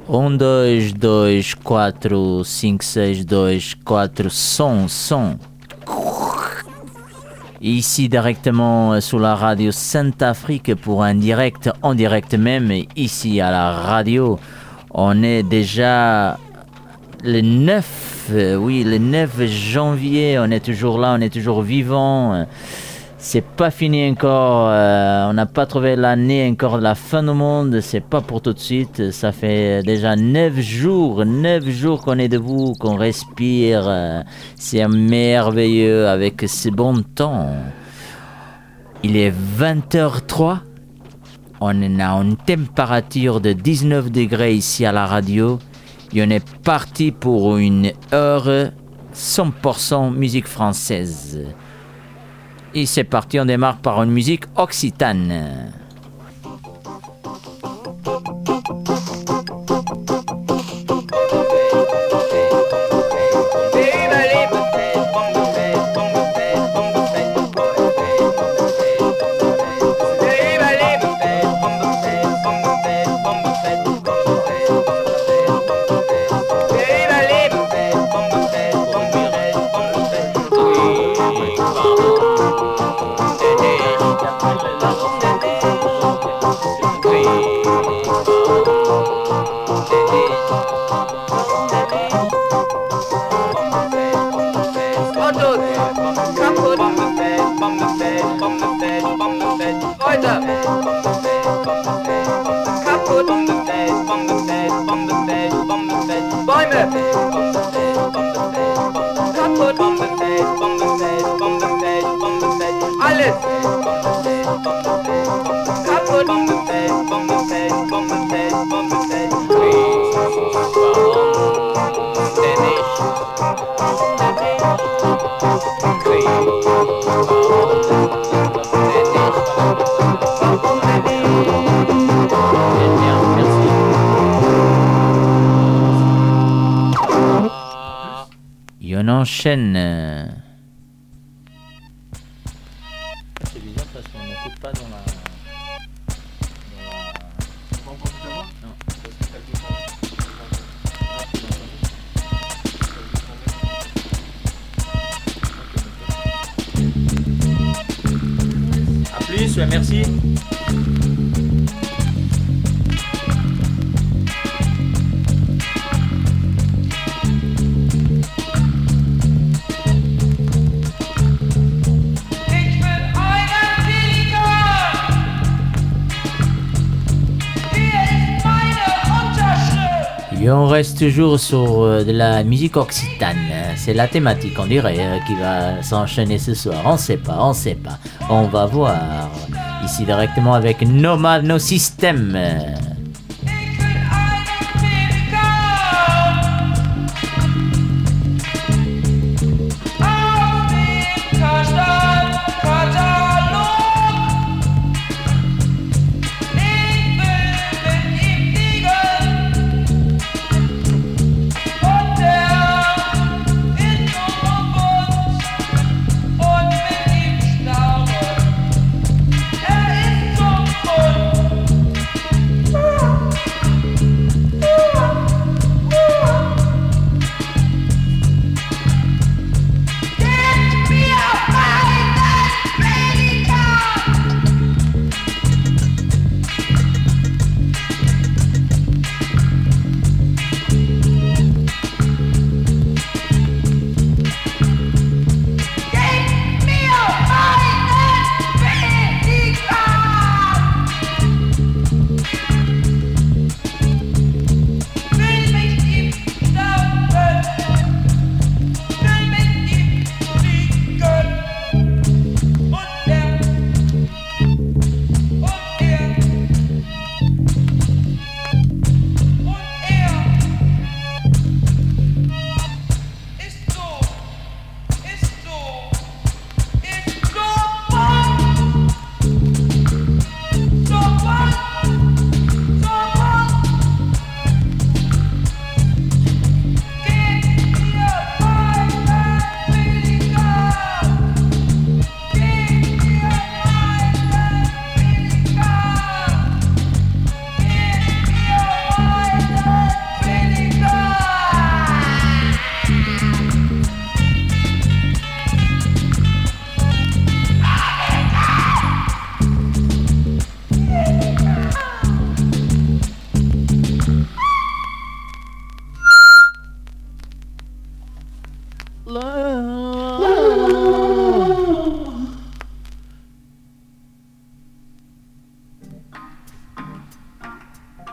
1, 2, 2, 4, 5, 6, 2, 4, son. Ici directement sur la radio Sainte-Afrique pour un direct, en direct même, ici à la radio. On est déjà le 9, le 9 janvier, on est toujours là, on est toujours vivant. C'est pas fini encore, on n'a pas trouvé l'année encore de la fin du monde, c'est pas pour tout de suite. Ça fait déjà 9 jours qu'on est debout, qu'on respire. C'est merveilleux avec ce bon temps. Il est 20h03, on a une température de 19 degrés ici à la radio. Et on est parti pour une heure 100% musique française. Et c'est parti, on démarre par une musique occitane. Et on enchaîne. C'est bizarre parce qu'on n'écoute pas dans la... Non. A plus, merci. Et on reste toujours sur de la musique occitane. C'est la thématique, on dirait, qui va s'enchaîner ce soir. On sait pas. On va voir. Ici directement avec Nomad No System. Er ist zum Bund.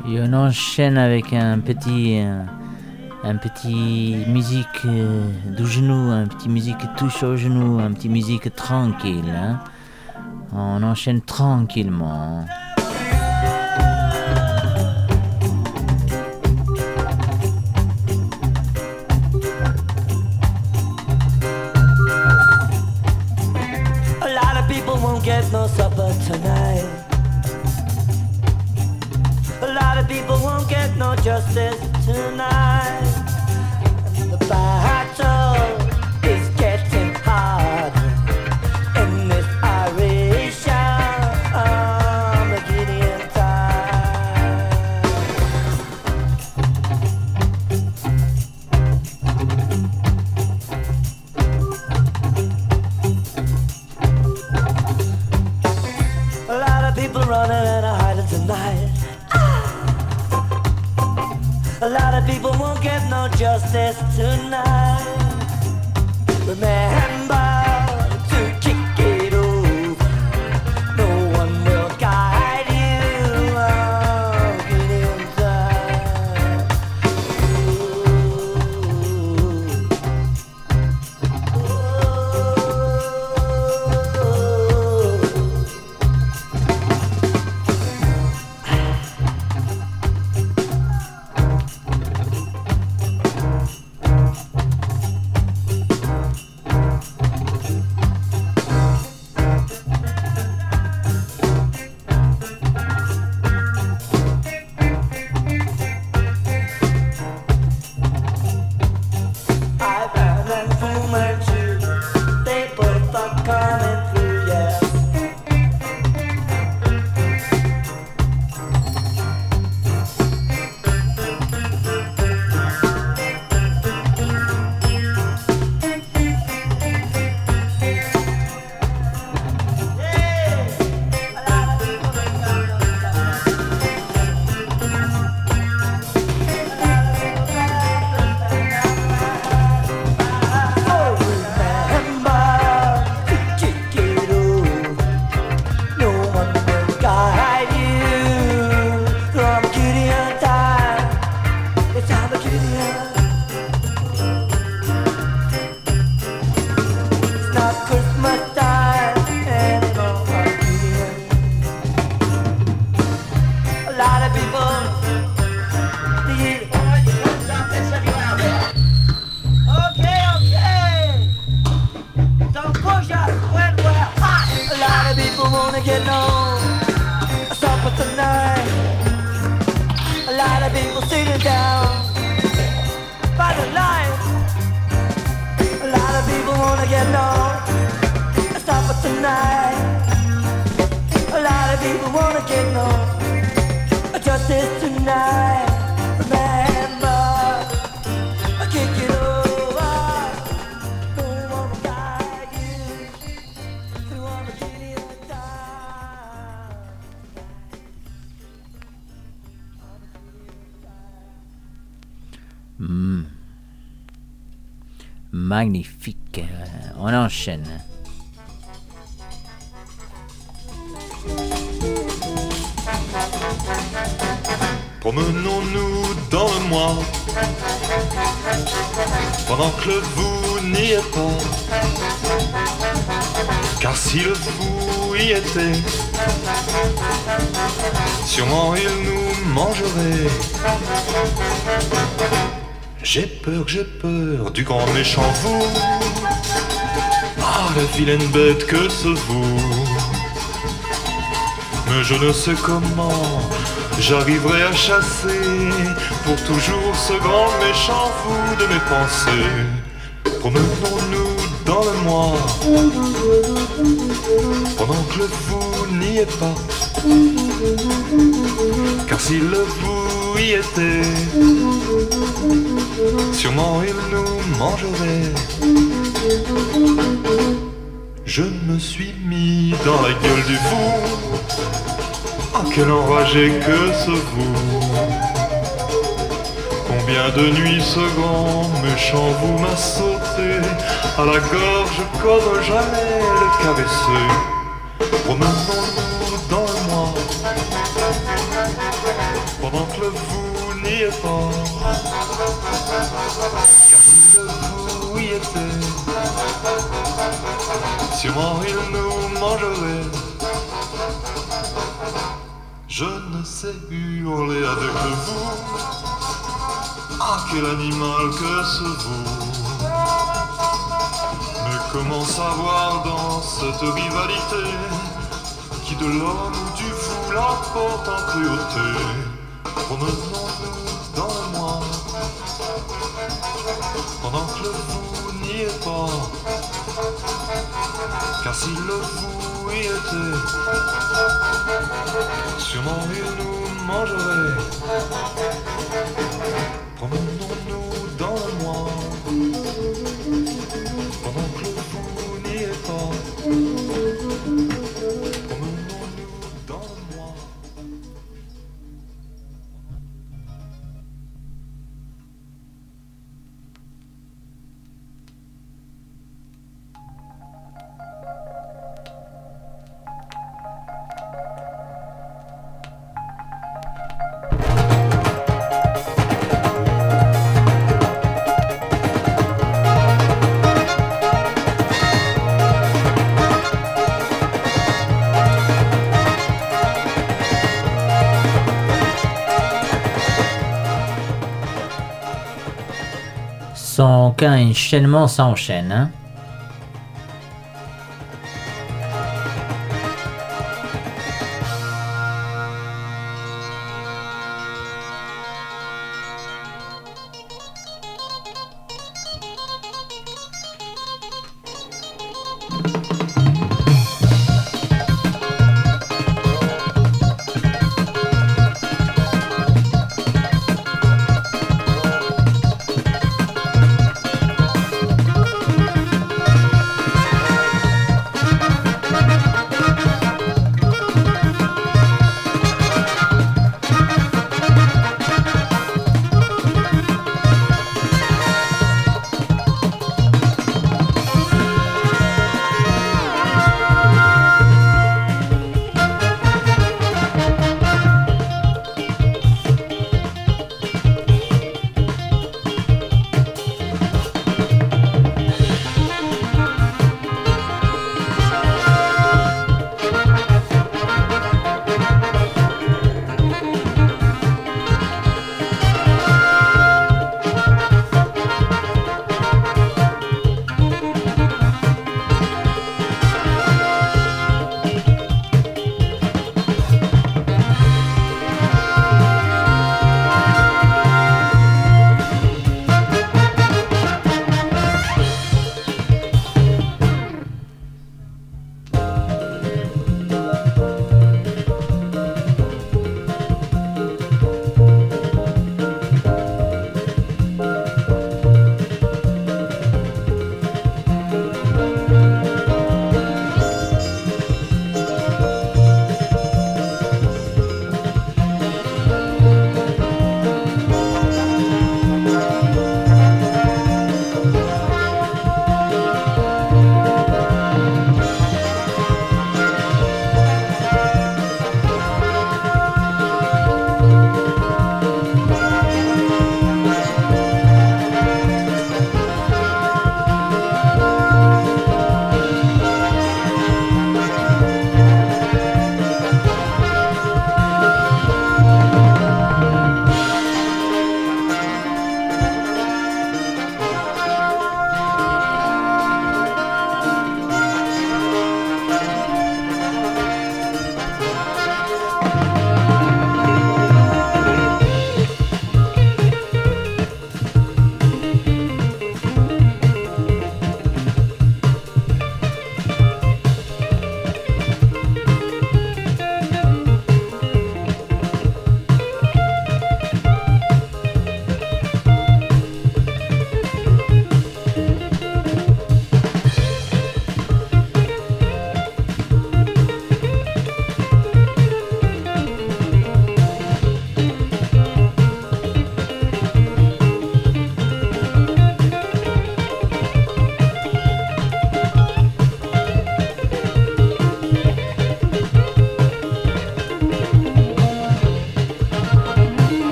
Et on enchaîne avec un petit musique du genou, un petit musique touche au genou, un petit musique tranquille. Hein? On enchaîne tranquillement. A lot of people won't get no supper tonight. A lot of people won't get no justice tonight. The battle is getting hard in this Irish Gideon time. A lot of people running and hiding tonight. A lot of people won't get no justice tonight. Remember to kick it off. No one will guide you. Get inside. Magnifique. On enchaîne. Promenons-nous dans le mois pendant que le vous n'y est pas. Car si le vous y était, sûrement il nous mangerait. J'ai peur du grand méchant vous. Ah, la vilaine bête que ce vous. Mais je ne sais comment j'arriverai à chasser pour toujours ce grand méchant vous de mes pensées. Promenons-nous dans le mois pendant que le vous n'y est pas. Car si le vous y était, sûrement il nous mangerait. Je me suis mis dans la gueule du vous. Oh, quel enragé que ce vous. Combien de nuits ce grand méchant vous m'a sauté à la gorge comme j'allais le caresser. Promenons-nous dans le mois pendant que le vous n'y est pas. Car si le vous y était, sûrement il nous mangerait. Je ne sais hurler avec le vous. Ah, quel animal que ce vous. Mais comment savoir dans cette rivalité qui de l'homme ou du fou l'emporte en cruauté? Promenons-nous dans le moi pendant que le vous n'y est pas. Car si le vous y était, sûrement il nous mangerait. Promenons-nous dans le moi pendant que le vous n'y est pas. Promenons-nous dans le moi. Sans qu'un enchaînement s'enchaîne, hein?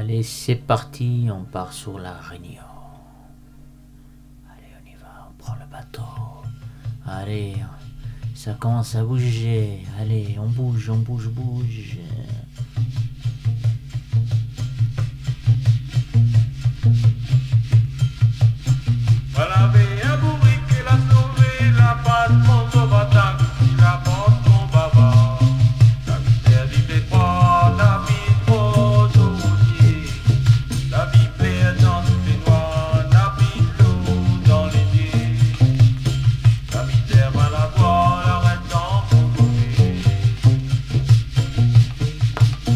Allez, c'est parti, on part sur la Réunion. Allez, on y va, on prend le bateau. Allez, ça commence à bouger. Allez, on bouge, on bouge, bouge. Voilà, la bourrique, la sauvé, la patte, mon sauvatage, la porte, mon baba. La misère du pétrole, la vie trop routier. La vie plaire dans toutes les noix, la vie l'eau dans les pieds. La misère à la voix, la reste dans mon côté.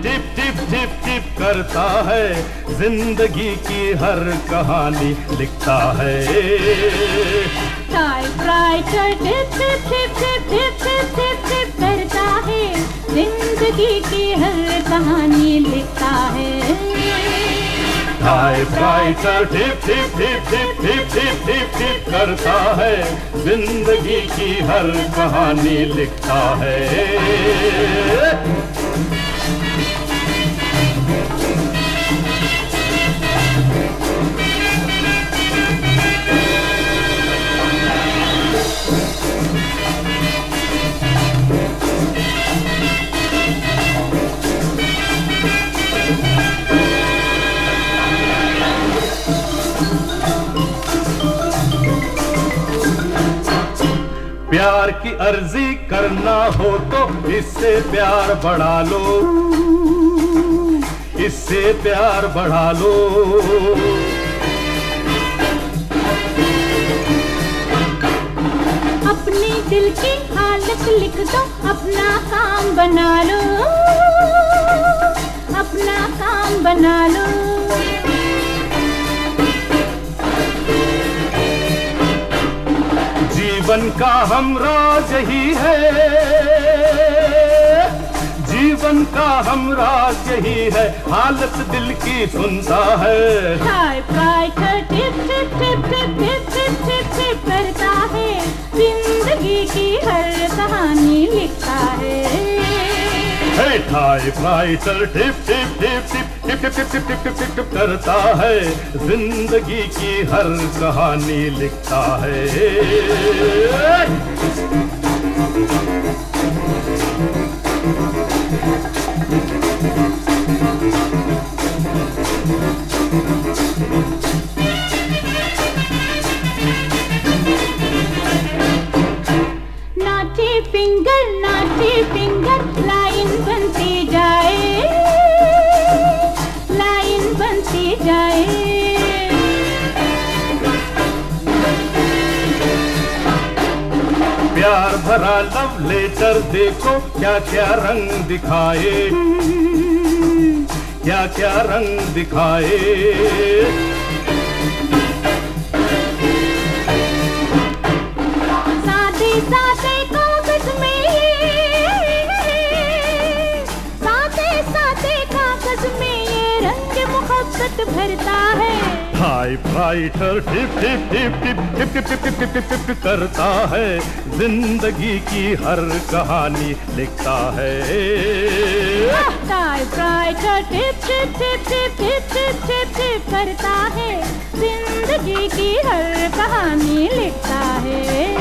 टिप टिप टिप टिप करता है, जिंदगी की हर कहानी लिखता है। टाइपराइटर टिप टिप टिप टिप टिप टिप टिप टिप करता है, जिंदगी की हर कहानी लिखता है। टाइपराइटर टिप टिप टिप टिप टिप टिप टिप टिप करता है, जिंदगी की हर कहानी लिखता है। प्यार की अर्जी करना हो तो इससे प्यार बढ़ा लो, इससे प्यार बढ़ा लो। अपने दिल की हालत लिख दो, अपना काम बना लो, अपना काम बना लो। जीवन का हमराज यही है, जीवन का हमराज यही है, हालत दिल की सुनता है। टाइपराइटर टिप टिप टिप टिप टिप टिप टिप टिप करता है, जिंदगी की हर कहानी लिखता है। टाइपराइटर टिप टिप टिप टिप टिप टिप टिप टिप टिप टिप टिप करता है, जिंदगी की हर कहानी लिखता है। नाचे फिंगर लाइन बनती जाए, लाइन बनती जाए। प्यार भरा लव लेटर देखो क्या क्या रंग दिखाए, क्या क्या रंग दिखाए। सादे सादे कागज में, सादे सादे कागज में ये रंग मोहब्बत भरता है। टाइपराइटर टिप टिप टिप टिप टिप टिप टिप टिप टिप टिप करता है, जिंदगी की हर कहानी लिखता है। टाइपराइटर टिप टिप टिप टिप टिप टिप टिप टिप करता है, जिंदगी की हर कहानी लिखता है।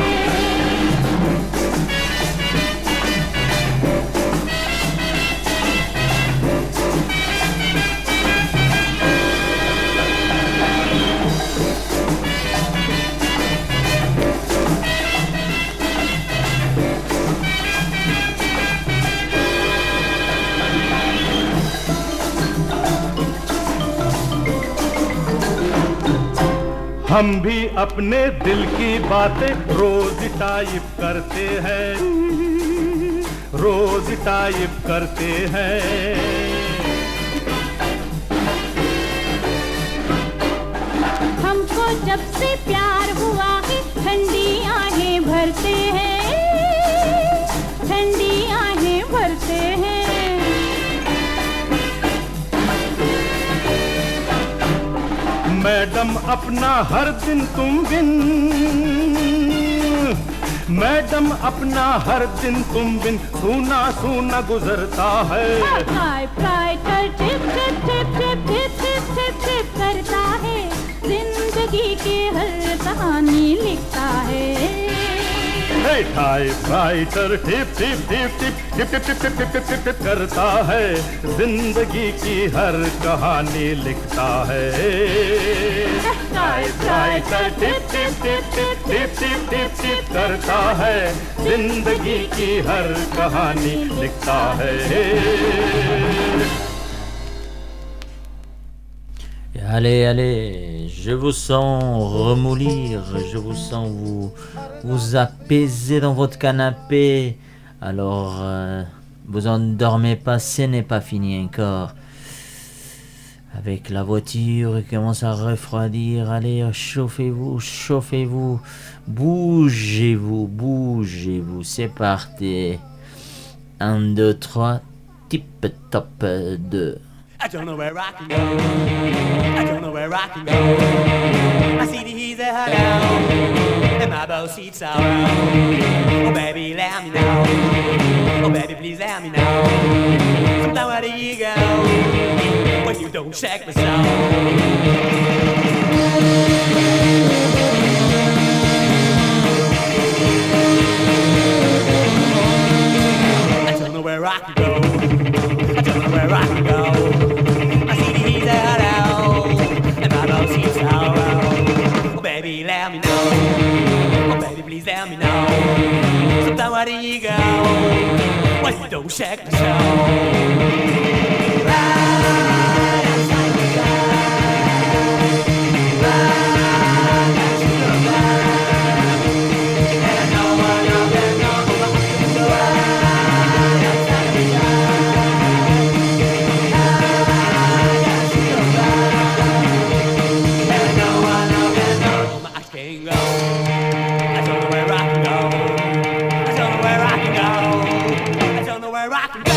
हम भी अपने दिल की बातें रोज टाइप करते हैं, रोज टाइप करते हैं। हमको जब से प्यार हुआ है, ठंडी आहें भरते हैं, ठंडी आहें भरते हैं। मैडम अपना हर दिन तुम बिन, मैडम अपना हर दिन तुम बिन सूना सूना गुजरता है। टाइपराइटर टिप टिप टिप टिप टिप टिप टिप टिप करता है, जिंदगी की हर कहानी लिखता है। टाइपराइटर टिप टिप टिप टिप टिप टिप टिप टिप टिप टिप टिप करता है, जिंदगी की हर कहानी लिखता है। टाइपराइटर टिप टिप टिप टिप टिप टिप टिप टिप करता है, जिंदगी की हर कहानी लिखता है। Allez, allez, je vous sens remoulir, je vous sens vous apaiser dans votre canapé. Alors, Vous endormez pas, ce n'est pas fini encore. Avec la voiture, il commence à refroidir. Allez, chauffez-vous, chauffez-vous. Bougez-vous, bougez-vous. C'est parti. 1, 2, 3. Tip top 2. I don't know where I can go. I don't know where I can go. I see that he's a hello, and my boat seats are out. Oh baby, let me know. Oh baby, please let me know. Sometime where do you go when you don't check my soul? I don't know where I can go. I don't know where I can go. I see that he's a hello, and my boat seems sorrow. Oh baby, let me know. Oh baby, please let me know. Sometime where do you go when you don't check the show? Right outside the door. Right outside the door. And I know I know that no one can go. Right outside the door. I got to go back. And I know that no one can go. I don't know where I can go. I don't know where I can go. I don't know where I can go.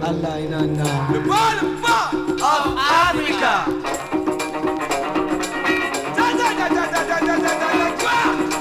Allah inanna. Le pas of Africa. Da da da da da da da da da da.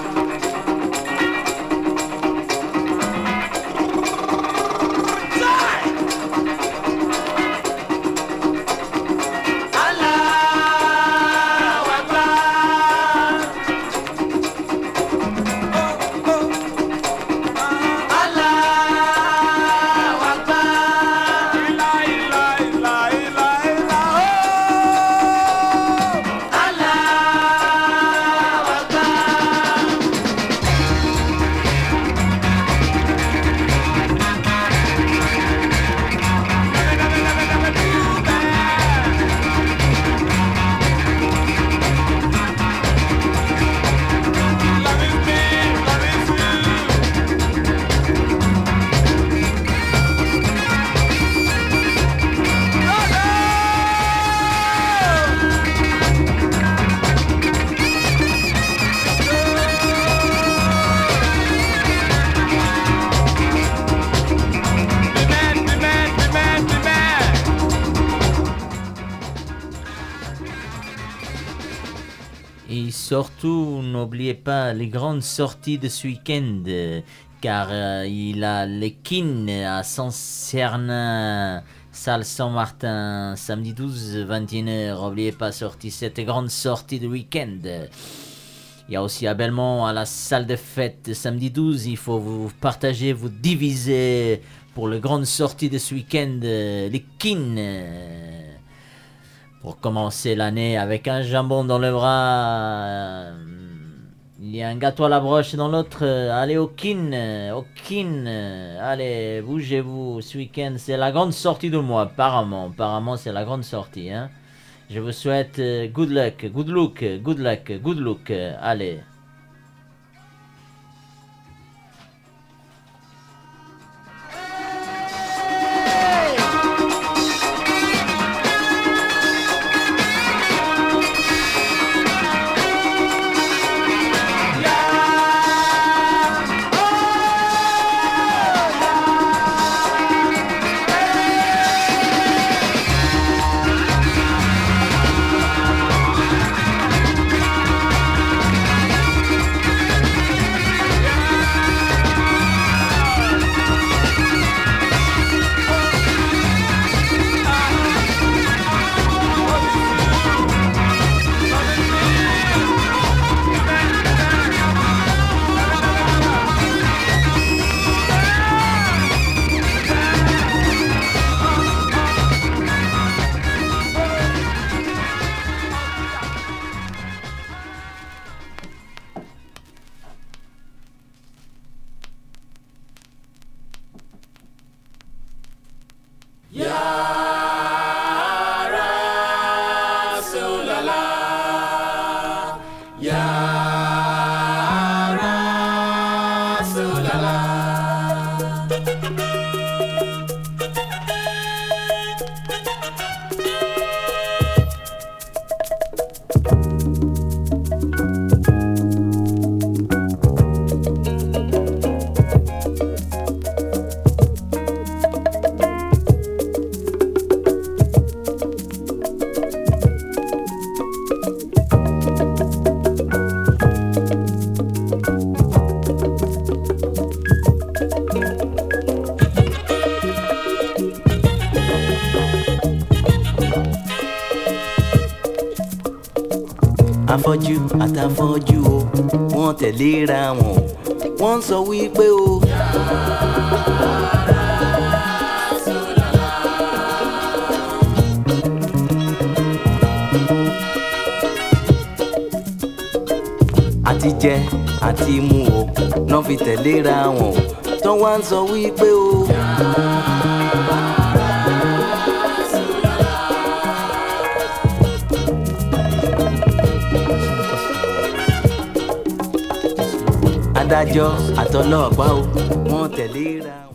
Et surtout, n'oubliez pas les grandes sorties de ce week-end, car il a les Kin à Saint-Cernin, salle Saint-Martin, samedi 12, 21h. N'oubliez pas cette grande sortie de week-end. Il y a aussi à Belmont, à la salle de fête, samedi 12. Il faut vous partager, vous diviser pour les grandes sorties de ce week-end, les Kin. Pour commencer l'année avec un jambon dans le bras, il y a un gâteau à la broche dans l'autre. Allez au Kin, allez, bougez-vous. Ce week-end, c'est la grande sortie du mois, apparemment c'est la grande sortie. Hein. Je vous souhaite good luck, good look, allez. afọ́jú àtàfọ́jú o wọ́n tẹ̀léra wọn wọ́n sọ wípé o. àti jẹ àti mu o náà fi tẹ̀léra wọn tán wá ń sọ wípé o. adájọ́ àtọlọ́pàá o wọ́n tẹ̀léra wọn.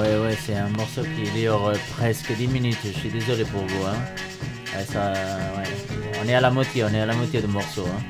ouais, c'est un morceau qui dure presque 10 minutes. Je suis désolé pour vous. Hein. On est à la moitié du morceau. Hein.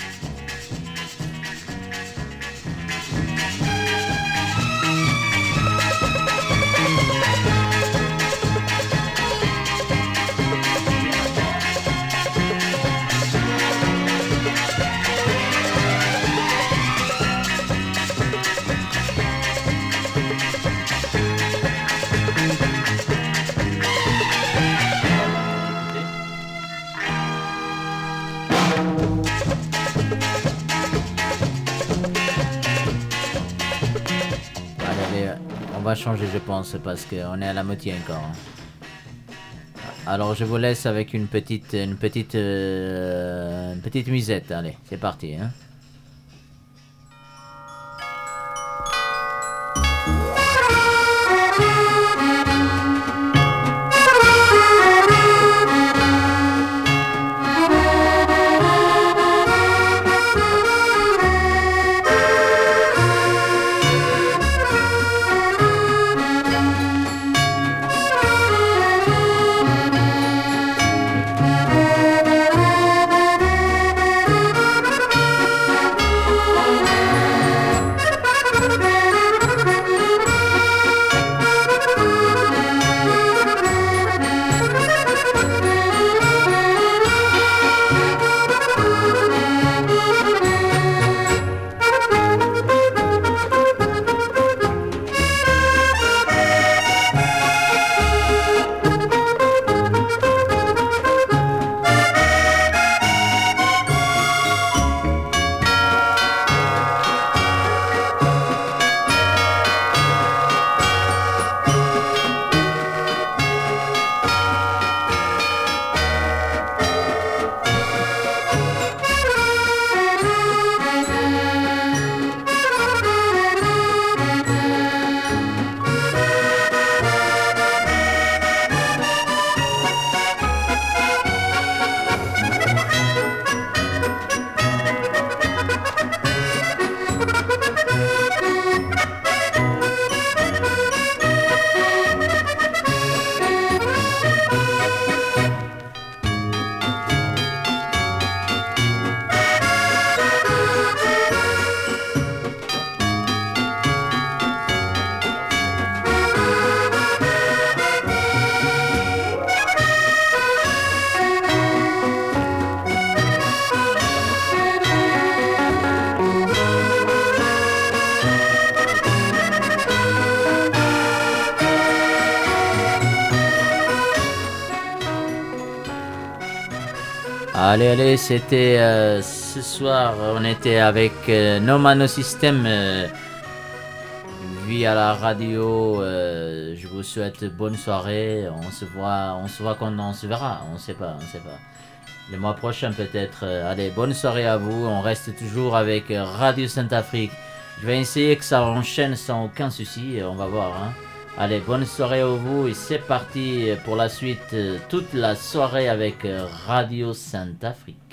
On va changer, je pense, parce qu'on est à la moitié encore. Alors je vous laisse avec une petite musette. Allez, c'est parti. Hein. Allez, c'était ce soir, on était avec No Mano System via la radio. Je vous souhaite bonne soirée. On se voit quand on se verra. On sait pas. Le mois prochain peut-être. Allez, bonne soirée à vous. On reste toujours avec Radio Sainte-Afrique. Je vais essayer que ça enchaîne sans aucun souci. On va voir. Hein. Allez, bonne soirée à vous et c'est parti pour la suite, toute la soirée avec Radio Sainte-Afrique.